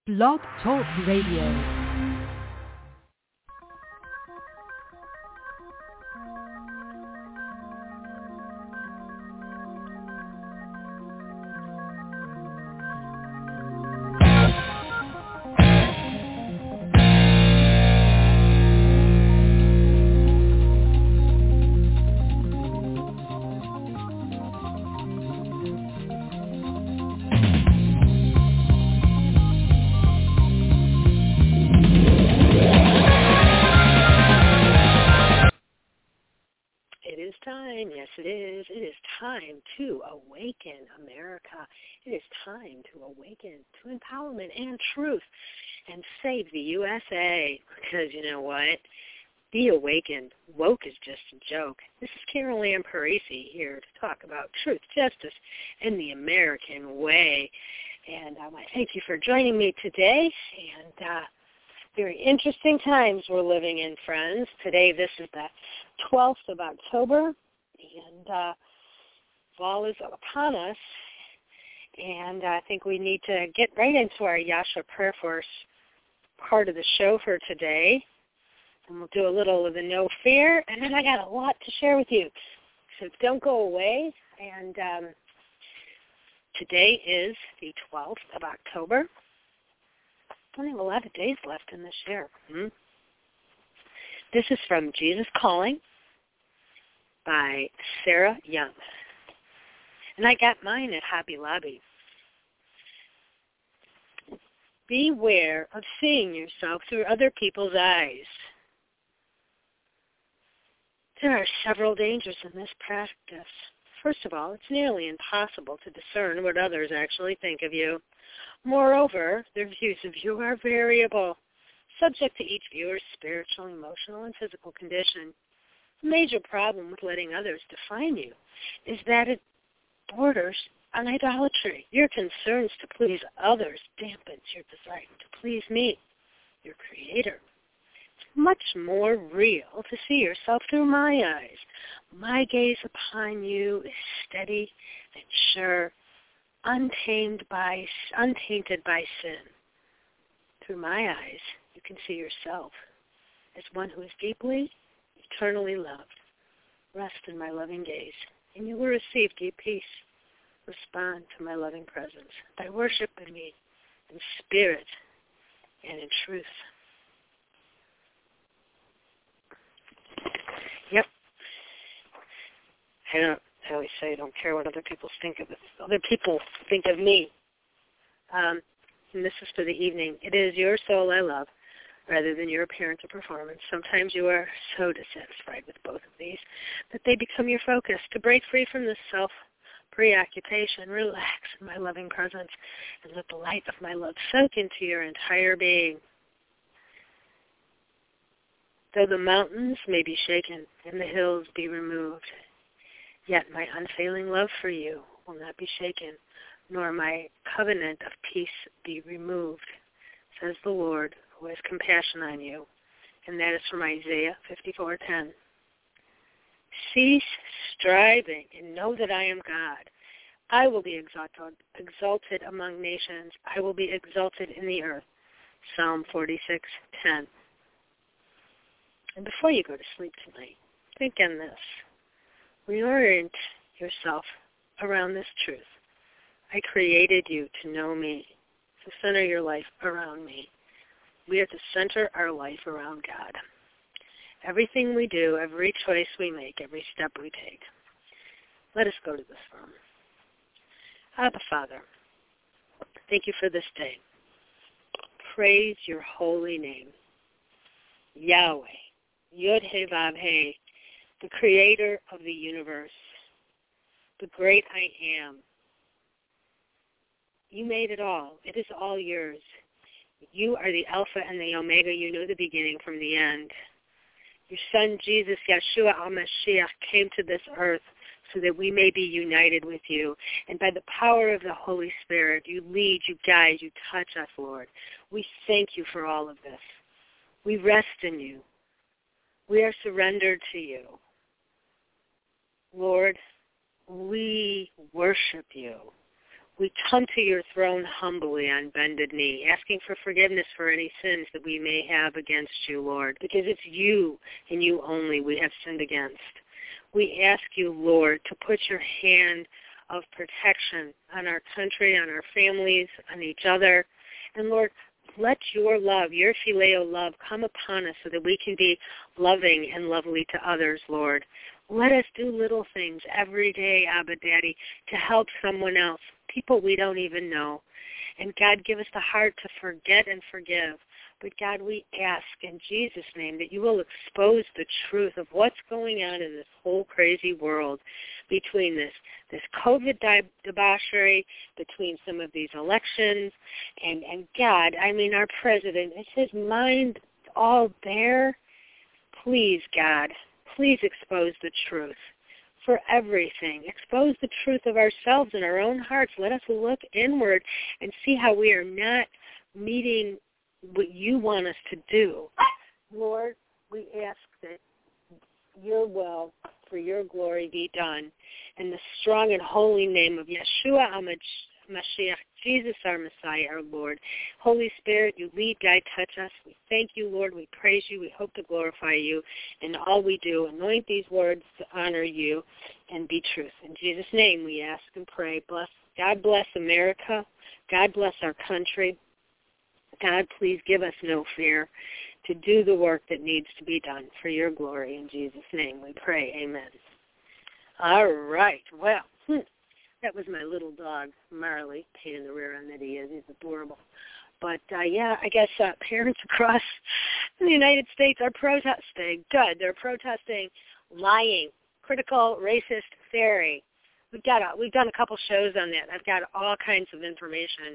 Blog Talk Radio. Yes, it is. It is time to awaken America. It is time to awaken to empowerment and truth and save the USA. Because you know what? Be awakened. Woke is just a joke. This is Carol Ann Parisi here to talk about truth, justice, and the American way. And I thank you for joining me today. And very interesting times we're living in, friends. Today, this is the 12th of October. And fall is upon us, and I think we need to get right into our Yasha Prayer Force part of the show for today. And we'll do a little of the no fear, and then I got a lot to share with you. So don't go away. And today is the 12th of October. I only have a lot of days left in this year. This is from Jesus Calling by Sarah Young. And I got mine at Hobby Lobby. Beware of seeing yourself through other people's eyes. There are several dangers in this practice. First of all, it's nearly impossible to discern what others actually think of you. Moreover, their views of you are variable, subject to each viewer's spiritual, emotional, and physical condition. The major problem with letting others define you is that it borders on idolatry. Your concerns to please others dampens your desire to please me, your Creator. It's much more real to see yourself through my eyes. My gaze upon you is steady and sure, untainted by sin. Through my eyes, you can see yourself as one who is deeply, eternally loved. Rest in my loving gaze, and you will receive deep peace. Respond to my loving presence by worshiping me in spirit and in truth. Yep. I always say I don't care what other people think of it. Other people think of me. And this is for the evening. It is your soul I love, rather than your appearance or performance. Sometimes you are so dissatisfied with both of these that they become your focus. To break free from this self-preoccupation, relax in my loving presence and let the light of my love soak into your entire being. Though the mountains may be shaken and the hills be removed, yet my unfailing love for you will not be shaken, nor my covenant of peace be removed, says the Lord, who has compassion on you. And that is from Isaiah 54:10. Cease striving and know that I am God. I will be exalted among nations. I will be exalted in the earth. Psalm 46:10. And before you go to sleep tonight, think on this. Reorient yourself around this truth. I created you to know me, to center your life around me. We are to center our life around God. Everything we do, every choice we make, every step we take. Let us go to this room. Abba, Father, thank you for this day. Praise your holy name. Yahweh, Yod-Heh-Vav-Heh, the creator of the universe, the great I am. You made it all. It is all yours. You are the Alpha and the Omega. You know the beginning from the end. Your Son, Jesus, Yeshua HaMashiach, came to this earth so that we may be united with you. And by the power of the Holy Spirit, you lead, you guide, you touch us, Lord. We thank you for all of this. We rest in you. We are surrendered to you. Lord, we worship you. We come to your throne humbly on bended knee, asking for forgiveness for any sins that we may have against you, Lord, because it's you and you only we have sinned against. We ask you, Lord, to put your hand of protection on our country, on our families, on each other. And Lord, let your love, your phileo love, come upon us so that we can be loving and lovely to others, Lord. Let us do little things every day, Abba Daddy, to help someone else, people we don't even know. And God, give us the heart to forget and forgive. But God, we ask in Jesus' name that you will expose the truth of what's going on in this whole crazy world between this COVID debauchery, between some of these elections, and God, I mean, our president, is his mind all there? Please, God, please expose the truth for everything. Expose the truth of ourselves and our own hearts. Let us look inward and see how we are not meeting what you want us to do. Lord, we ask that your will for your glory be done. In the strong and holy name of Yeshua HaMashiach, Jesus our Messiah, our Lord. Holy Spirit, you lead, guide, touch us. We thank you, Lord. We praise you. We hope to glorify you in all we do. Anoint these words to honor you and be truth. In Jesus' name we ask and pray. God bless America. God bless our country. God, please give us no fear to do the work that needs to be done for your glory. In Jesus' name we pray. Amen. All right. Well, that was my little dog, Marley, pain in the rear end that he is. He's adorable. But, I guess parents across the United States are protesting. Good. They're protesting lying, critical, racist theory. We've done a couple shows on that. I've got all kinds of information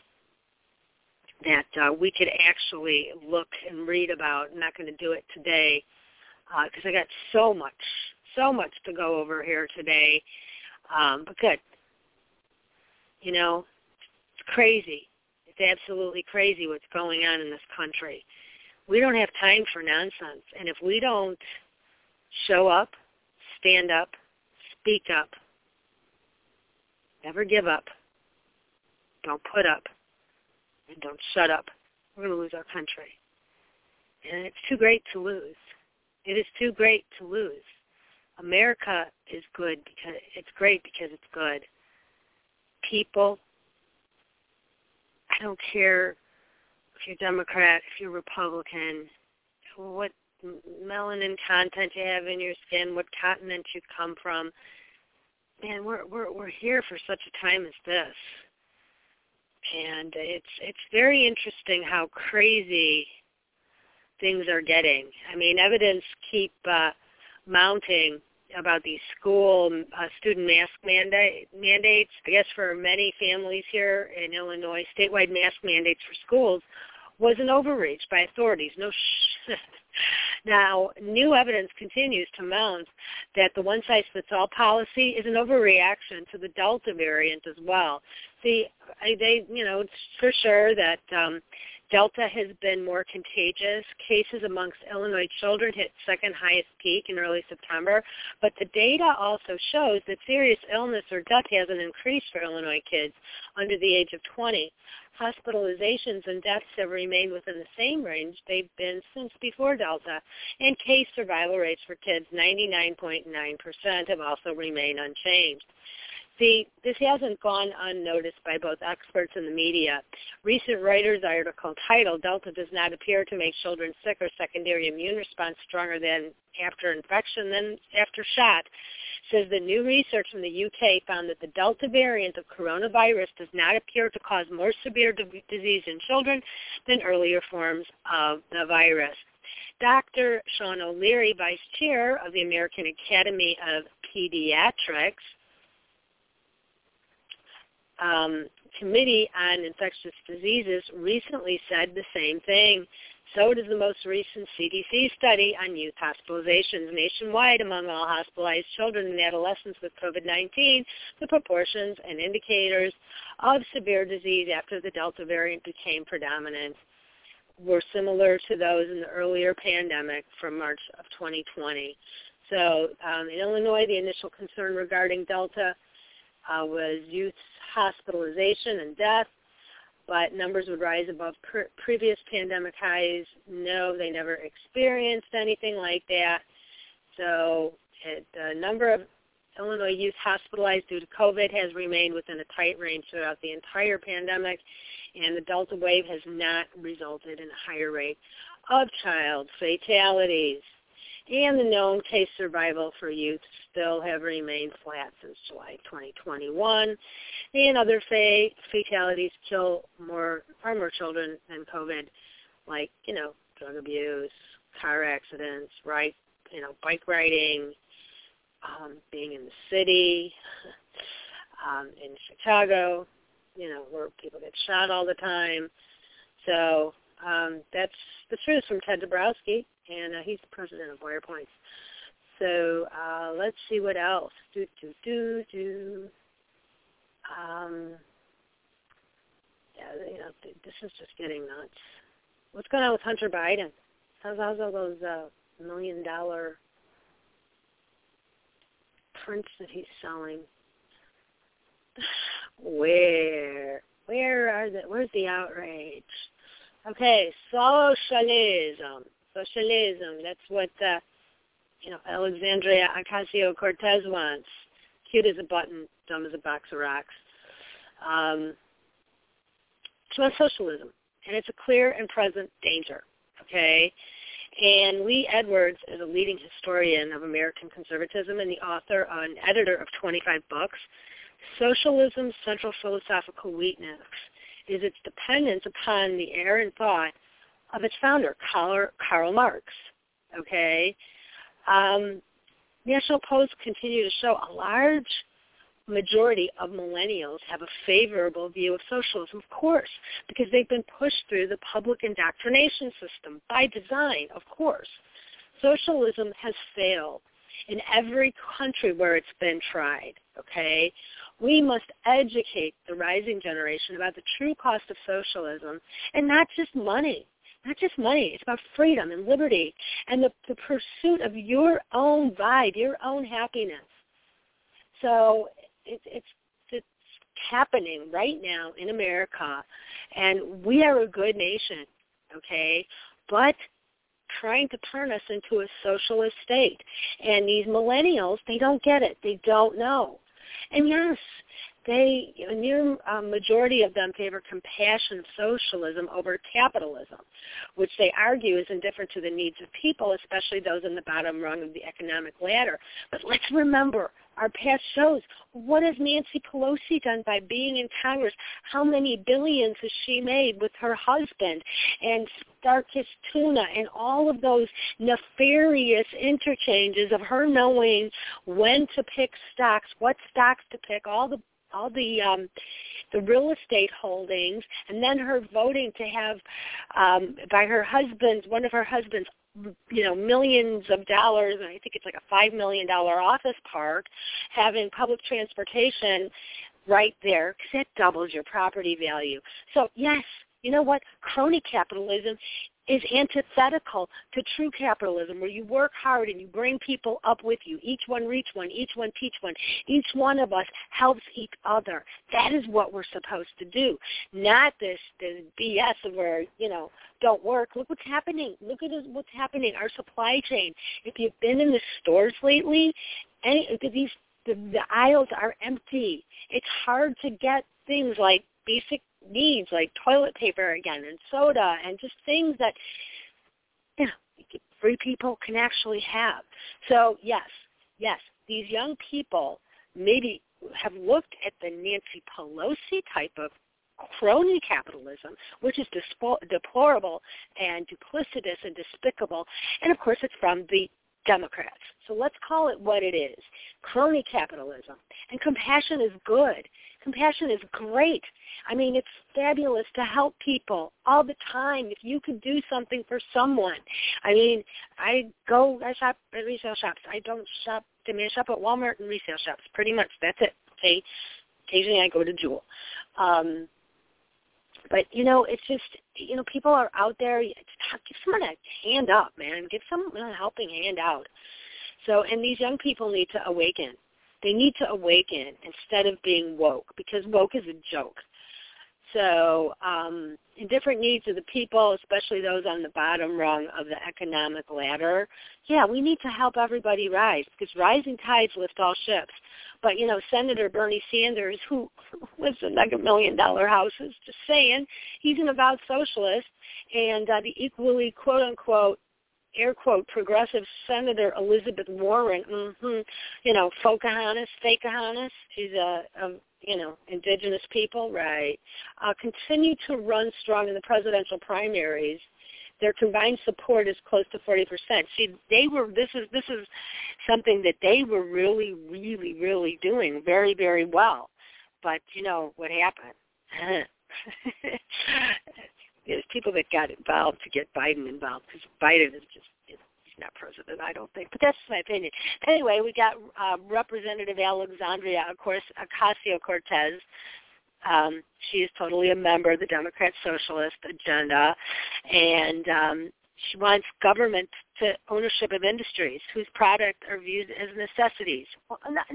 that we could actually look and read about. I'm not going to do it today because I got so much to go over here today. But good. You know, it's crazy. It's absolutely crazy what's going on in this country. We don't have time for nonsense. And if we don't show up, stand up, speak up, never give up, don't put up, and don't shut up, we're going to lose our country. And it's too great to lose. It is too great to lose. America is good because it's great because it's good. People, I don't care if you're Democrat, if you're Republican, what melanin content you have in your skin, what continent you come from. Man, we're here for such a time as this. And it's very interesting how crazy things are getting. I mean, evidence keep mounting about these school student mask mandates. I guess for many families here in Illinois, statewide mask mandates for schools was an overreach by authorities. Now, new evidence continues to mount that the one-size-fits-all policy is an overreaction to the Delta variant as well. See, it's for sure that Delta has been more contagious. Cases amongst Illinois children hit second highest peak in early September, but the data also shows that serious illness or death hasn't increased for Illinois kids under the age of 20. Hospitalizations and deaths have remained within the same range they've been since before Delta, and case survival rates for kids, 99.9%, have also remained unchanged. See, this hasn't gone unnoticed by both experts and the media. Recent Reuters article titled, "Delta does not appear to make children sick or secondary immune response stronger than after infection than after shot," says the new research from the UK found that the Delta variant of coronavirus does not appear to cause more severe disease in children than earlier forms of the virus. Dr. Sean O'Leary, vice chair of the American Academy of Pediatrics, Committee on Infectious Diseases, recently said the same thing. So does the most recent CDC study on youth hospitalizations nationwide among all hospitalized children and adolescents with COVID-19. The proportions and indicators of severe disease after the Delta variant became predominant were similar to those in the earlier pandemic from March of 2020. So in Illinois, the initial concern regarding Delta was youth hospitalization and death, but numbers would rise above previous pandemic highs. No, they never experienced anything like that. So the number of Illinois youth hospitalized due to COVID has remained within a tight range throughout the entire pandemic, and the Delta wave has not resulted in a higher rate of child fatalities. And the known case survival for youth still have remained flat since July 2021. And other fatalities kill far more children than COVID, like, drug abuse, car accidents, bike riding, being in the city, in Chicago, where people get shot all the time. So that's the truth from Ted Dabrowski, and he's the president of Boyer Points. So let's see what else. This is just getting nuts. What's going on with Hunter Biden? How's all those $1 million prints that he's selling? Where's the outrage? Okay, socialism. That's what Alexandria Ocasio-Cortez wants. Cute as a button, dumb as a box of rocks. She wants socialism, and it's a clear and present danger. Okay. And Lee Edwards is a leading historian of American conservatism and the author and editor of 25 books. Socialism's central philosophical weakness is its dependence upon the errant thought of its founder, Karl Marx. Okay? National Post continue to show a large majority of millennials have a favorable view of socialism, of course, because they've been pushed through the public indoctrination system by design, of course. Socialism has failed in every country where it's been tried, okay? We must educate the rising generation about the true cost of socialism, and not just money. Not just money. It's about freedom and liberty and the pursuit of your own vibe, your own happiness. So it's happening right now in America, and we are a good nation, okay? But trying to turn us into a socialist state. And these millennials, they don't get it. They don't know. And yes, a near majority of them favor compassion socialism over capitalism, which they argue is indifferent to the needs of people, especially those in the bottom rung of the economic ladder. But let's remember, our past shows, what has Nancy Pelosi done by being in Congress? How many billions has she made with her husband and Starkist Tuna and all of those nefarious interchanges of her knowing when to pick stocks, what stocks to pick, all the real estate holdings, and then her voting to have by her husband's, one of her husband's, millions of dollars, and I think it's like a $5 million office park, having public transportation right there, because that doubles your property value. So yes, you know what? Crony capitalism is antithetical to true capitalism, where you work hard and you bring people up with you. Each one reach one, each one teach one. Each one of us helps each other. That is what we're supposed to do, not this BS of where, don't work. Look what's happening. Look at what's happening. Our supply chain. If you've been in the stores lately, the aisles are empty. It's hard to get things like basic needs like toilet paper again and soda and just things that free people can actually have. So yes, these young people maybe have looked at the Nancy Pelosi type of crony capitalism, which is deplorable and duplicitous and despicable, and of course it's from the Democrats. So let's call it what it is, crony capitalism. And compassion is good. Compassion is great. I mean, it's fabulous to help people all the time. If you could do something for someone. I mean, I shop at resale shops. I shop at Walmart and resale shops. Pretty much, that's it. Okay? Occasionally I go to Jewel. But, it's just, people are out there. Give someone a hand up, man. Give someone a helping hand out. So, and these young people need to awaken. They need to awaken instead of being woke, because woke is a joke. So in different needs of the people, especially those on the bottom rung of the economic ladder, yeah, we need to help everybody rise, because rising tides lift all ships. But, you know, Senator Bernie Sanders, who lives in mega million-dollar houses, just saying, he's an avowed socialist, and the equally, quote-unquote, air quote, progressive Senator Elizabeth Warren, you know, Pocahontas, she's you know, indigenous people, right, continue to run strong in the presidential primaries. Their combined support is close to 40%. See, this is something that they were really, really, really doing very, very well. But, you know, what happened? There's people that got involved to get Biden involved, because Biden is just, you know, he's not president, I don't think. But that's my opinion. Anyway, we got Representative Alexandria, of course, Ocasio-Cortez. She is totally a member of the Democrat Socialist agenda, and she wants government to ownership of industries whose products are viewed as necessities. Well,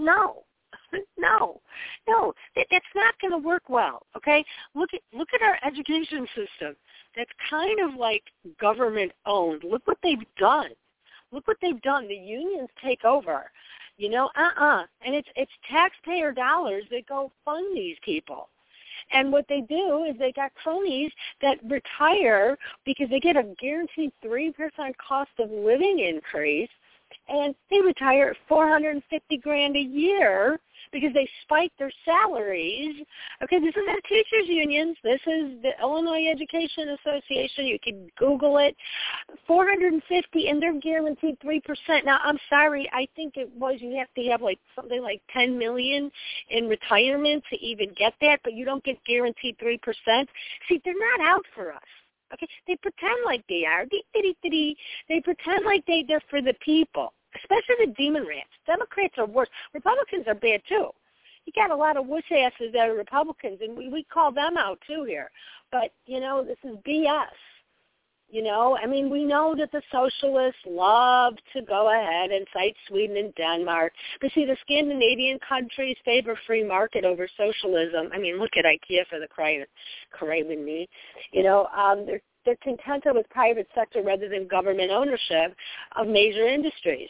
no, that's not going to work well. Okay, look at our education system. That's kind of like government owned. Look what they've done. The unions take over. You know, and it's taxpayer dollars that go fund these people. And what they do is they got cronies that retire because they get a guaranteed 3% cost of living increase, and they retire at $450,000 a year because they spiked their salaries. Okay, this is the teachers' unions. This is the Illinois Education Association. You can Google it. $450,000, and they're guaranteed 3%. Now, I'm sorry. I think it was you have to have like something like $10 million in retirement to even get that, but you don't get guaranteed 3%. See, they're not out for us. Okay, they pretend like they are. They pretend like they're for the people, especially the demon rats. Democrats are worse. Republicans are bad too. You got a lot of wuss asses that are Republicans, and we call them out too here. But, you know, this is BS. You know, I mean, we know that the socialists love to go ahead and cite Sweden and Denmark. But see, the Scandinavian countries favor free market over socialism. I mean, look at IKEA for the craven me. You know, they're contented with private sector rather than government ownership of major industries.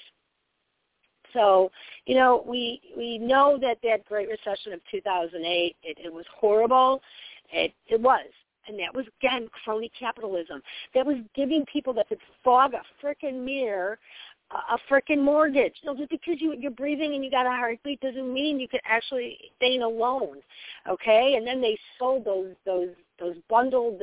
So, you know, we know that Great Recession of 2008, it was horrible. It was. And that was, again, crony capitalism. That was giving people that could fog a frickin' mirror a frickin' mortgage. No, just because you're breathing and you got a heartbeat doesn't mean you could actually sustain a loan, okay? And then they sold those bundled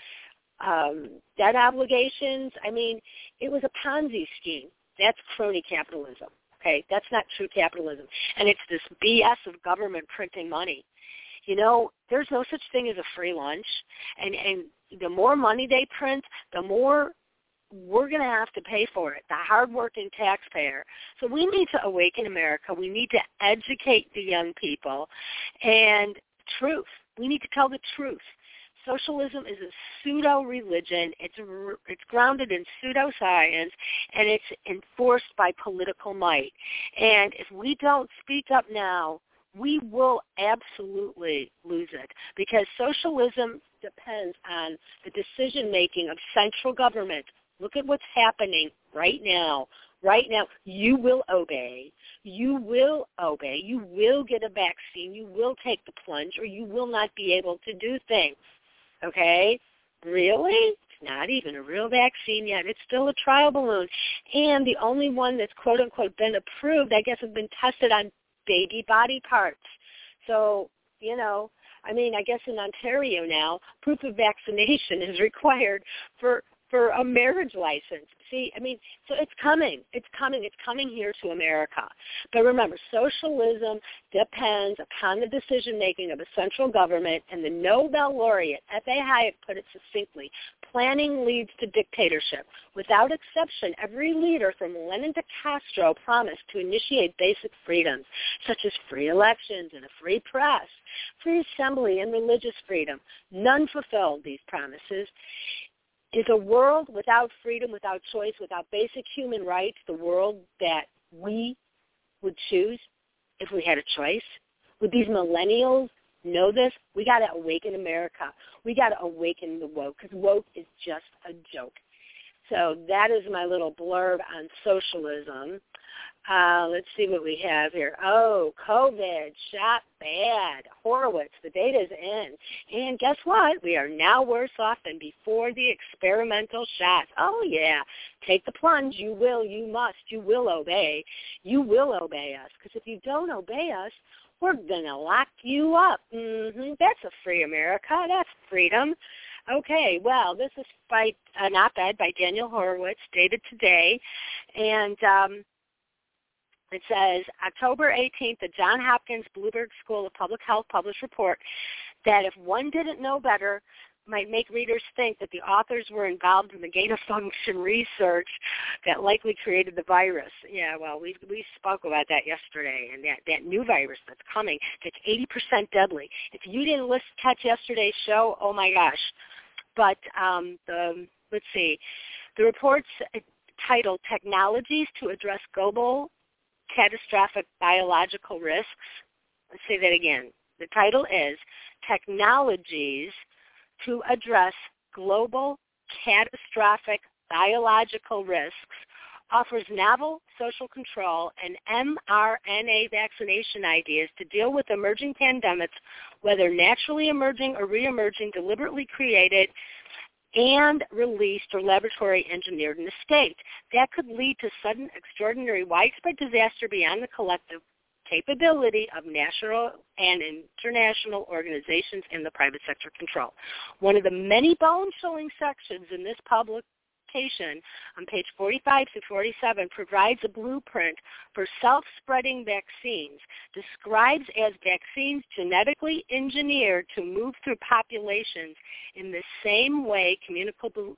debt obligations. I mean, it was a Ponzi scheme. That's crony capitalism, okay? That's not true capitalism. And it's this BS of government printing money. You know, there's no such thing as a free lunch, and the more money they print, the more we're going to have to pay for it, the hardworking taxpayer. So we need to awaken America. We need to educate the young people, and truth. We need to tell the truth. Socialism is a pseudo-religion. It's grounded in pseudoscience, and it's enforced by political might. And if we don't speak up now, we will absolutely lose it, because socialism depends on the decision-making of central government. Look at what's happening right now. Right now, you will obey. You will obey. You will get a vaccine. You will take the plunge, or you will not be able to do things. Okay? Really? It's not even a real vaccine yet. It's still a trial balloon. And the only one that's, quote-unquote, been approved, I guess, has been tested on baby body parts. So, you know, I mean, I guess in Ontario now, proof of vaccination is required for a marriage license. See, I mean, so it's coming. It's coming here to America. But remember, socialism depends upon the decision-making of a central government, and the Nobel laureate, F.A. Hayek, put it succinctly, planning leads to dictatorship. Without exception, every leader from Lenin to Castro promised to initiate basic freedoms, such as free elections and a free press, free assembly and religious freedom. None fulfilled these promises. Is a world without freedom, without choice, without basic human rights, the world that we would choose? if we had a choice? Would these millennials know this? We got to awaken America. We got to awaken the woke, because woke is just a joke. So that is my little blurb on socialism. Let's see what we have here. Oh, COVID, shot bad. Horowitz, the data's in. And guess what? We are now worse off than before the experimental shots. Oh, yeah. Take the plunge. You will, you must, you will obey. You will obey us. Because if you don't obey us, we're going to lock you up. That's a free America. That's freedom. Okay, well, this is by an op-ed by Daniel Horowitz, dated today. And it says, October 18th, the Johns Hopkins Bloomberg School of Public Health published a report that if one didn't know better, might make readers think that the authors were involved in the gain-of-function research that likely created the virus. Yeah, well, we spoke about that yesterday, and that new virus that's coming, that's 80% deadly. If you didn't catch yesterday's show, oh my gosh. But let's see, the report's titled Technologies to Address Global Catastrophic Biological Risks. Let's say that again. The title is Technologies to Address Global Catastrophic Biological Risks, offers novel social control and mRNA vaccination ideas to deal with emerging pandemics, whether naturally emerging or re-emerging, deliberately created and released or laboratory engineered in the state. That could lead to sudden, extraordinary, widespread disaster beyond the collective capability of national and international organizations and the private sector control. One of the many bone-chilling sections in this publication on page 45 to 47 provides a blueprint for self-spreading vaccines, describes as vaccines genetically engineered to move through populations in the same way communicable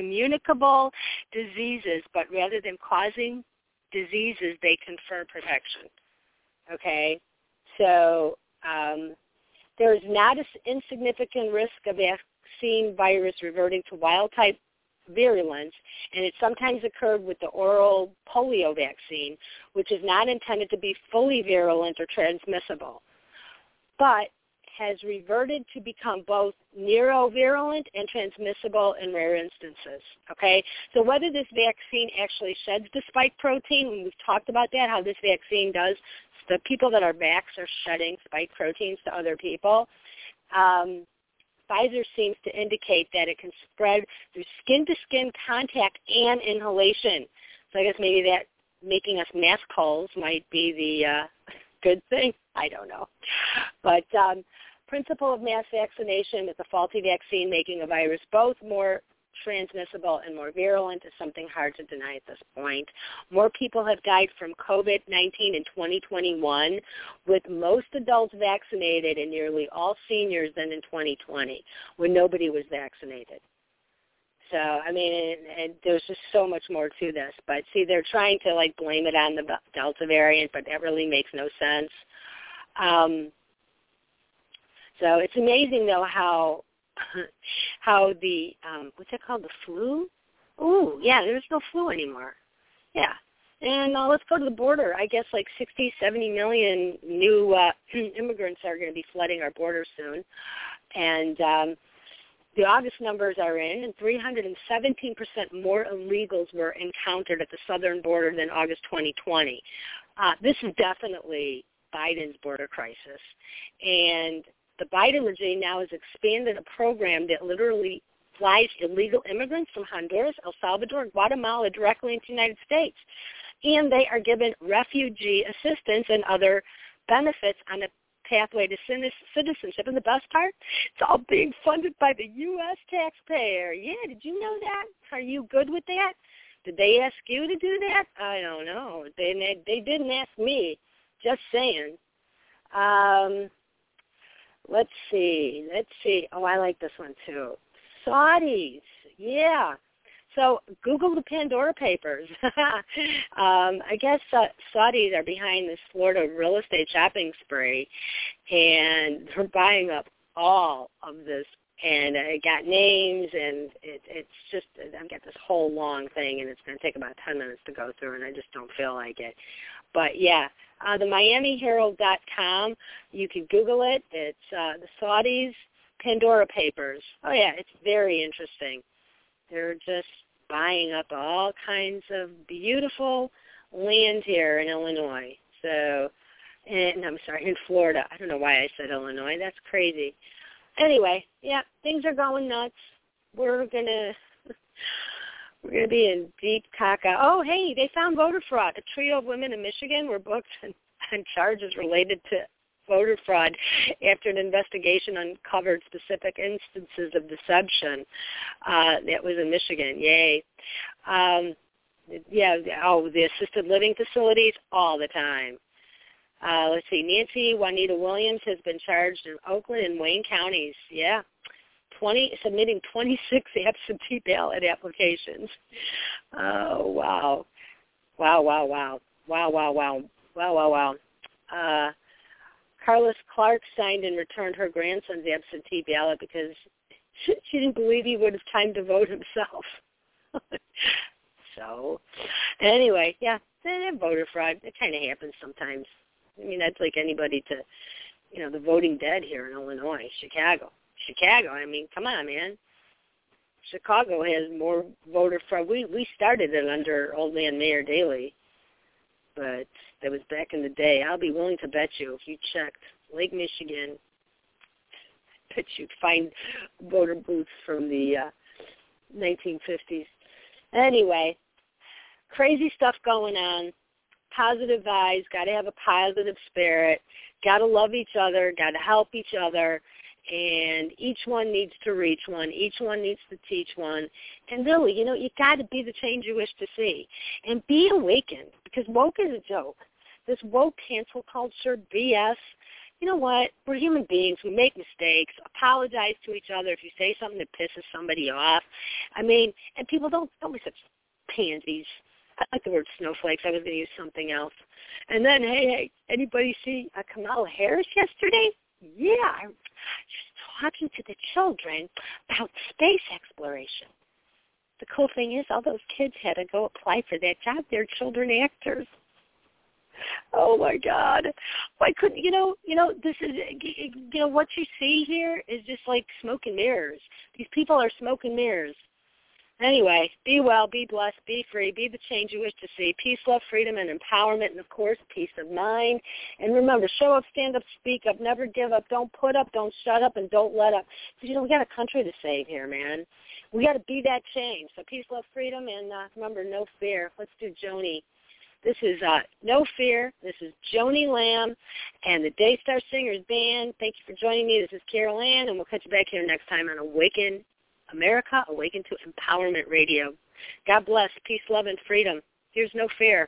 diseases, but rather than causing diseases, they confer protection. Okay, so there is not an insignificant risk of vaccine virus reverting to wild-type virulence, and it sometimes occurred with the oral polio vaccine, which is not intended to be fully virulent or transmissible, but has reverted to become both neurovirulent and transmissible in rare instances, okay? So whether this vaccine actually sheds the spike protein, and we've talked about that, how this vaccine does, the people that are vaxxed are shedding spike proteins to other people. Pfizer seems to indicate that it can spread through skin-to-skin contact and inhalation. So I guess maybe that making us mask holes might be the good thing. I don't know. But principle of mass vaccination with a faulty vaccine making a virus both more transmissible and more virulent is something hard to deny at this point. More people have died from COVID-19 in 2021, with most adults vaccinated and nearly all seniors than in 2020, when nobody was vaccinated. So, I mean, and there's just so much more to this. But, see, they're trying to, blame it on the Delta variant, but that really makes no sense. So it's amazing, though, how the, what's it called, the flu? Ooh, yeah, there's no flu anymore. Yeah. And let's go to the border. I guess 60, 70 million new immigrants are going to be flooding our border soon. And the August numbers are in, and 317% more illegals were encountered at the southern border than August 2020. This is definitely Biden's border crisis. And the Biden regime now has expanded a program that literally flies illegal immigrants from Honduras, El Salvador, Guatemala directly into the United States. And they are given refugee assistance and other benefits on a pathway to citizenship. And the best part, it's all being funded by the U.S. taxpayer. Yeah, did you know that? Are you good with that? Did they ask you to do that? I don't know. They didn't ask me. Just saying. Let's see. Oh, I like this one too. Saudis. Yeah. So Google the Pandora Papers. I guess Saudis are behind this Florida real estate shopping spree, and they're buying up all of this. And it got names, and it's just, I've got this whole long thing, and it's going to take about 10 minutes to go through, and I just don't feel like it. But, yeah, the MiamiHerald.com, you can Google it. It's the Saudis' Pandora Papers. Oh, yeah, it's very interesting. They're just buying up all kinds of beautiful land here in Illinois. So, in Florida. I don't know why I said Illinois. That's crazy. Anyway, yeah, things are going nuts. We're gonna be in deep caca. Oh, hey, they found voter fraud. A trio of women in Michigan were booked on charges related to voter fraud after an investigation uncovered specific instances of deception. That was in Michigan. Yay. The assisted living facilities all the time. Let's see, Nancy Juanita Williams has been charged in Oakland and Wayne counties. Yeah, submitting 26 absentee ballot applications. Oh, wow. Wow. Carlos Clark signed and returned her grandson's absentee ballot because she didn't believe he would have time to vote himself. So, anyway, yeah, voter fraud, it kind of happens sometimes. I mean, that's like anybody to, the voting dead here in Illinois, Chicago, I mean, come on, man. Chicago has more voter fraud. We started it under old man Mayor Daley, but that was back in the day. I'll be willing to bet you, if you checked Lake Michigan, that you'd find voter booths from the 1950s. Anyway, crazy stuff going on. Positive vibes, got to have a positive spirit, got to love each other, got to help each other, and each one needs to reach one. Each one needs to teach one. And really, you got to be the change you wish to see. And be awakened, because woke is a joke. This woke cancel culture, BS, you know what? We're human beings. We make mistakes. Apologize to each other if you say something that pisses somebody off. I mean, and people don't be such pansies. I like the word snowflakes. I was going to use something else. And then, hey, anybody see Kamala Harris yesterday? Yeah, I was talking to the children about space exploration. The cool thing is all those kids had to go apply for that job. They're children actors. Oh, my God. Why couldn't, this is, what you see here is just like smoke and mirrors. These people are smoke and mirrors. Anyway, be well, be blessed, be free, be the change you wish to see. Peace, love, freedom, and empowerment, and, of course, peace of mind. And remember, show up, stand up, speak up, never give up, don't put up, don't shut up, and don't let up. Because, we got a country to save here, man. We got to be that change. So peace, love, freedom, and remember, no fear. Let's do Joni. This is No Fear. This is Joni Lamb and the Daystar Singers Band. Thank you for joining me. This is Carol Ann, and we'll catch you back here next time on Awaken America, Awaken to Empowerment Radio. God bless. Peace, love, and freedom. Here's No Fear.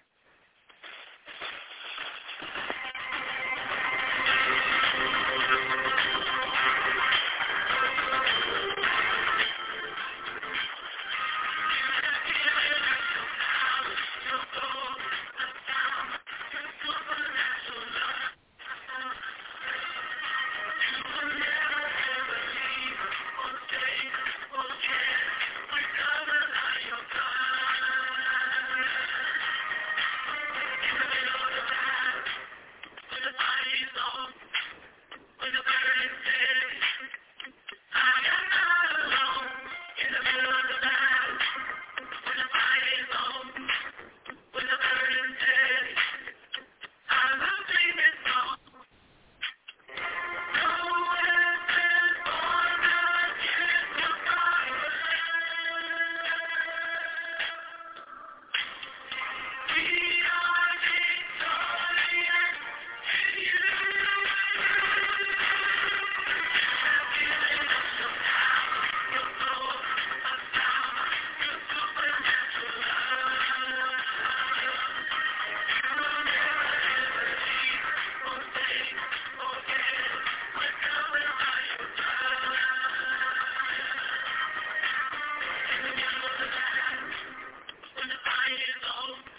When the fight is over.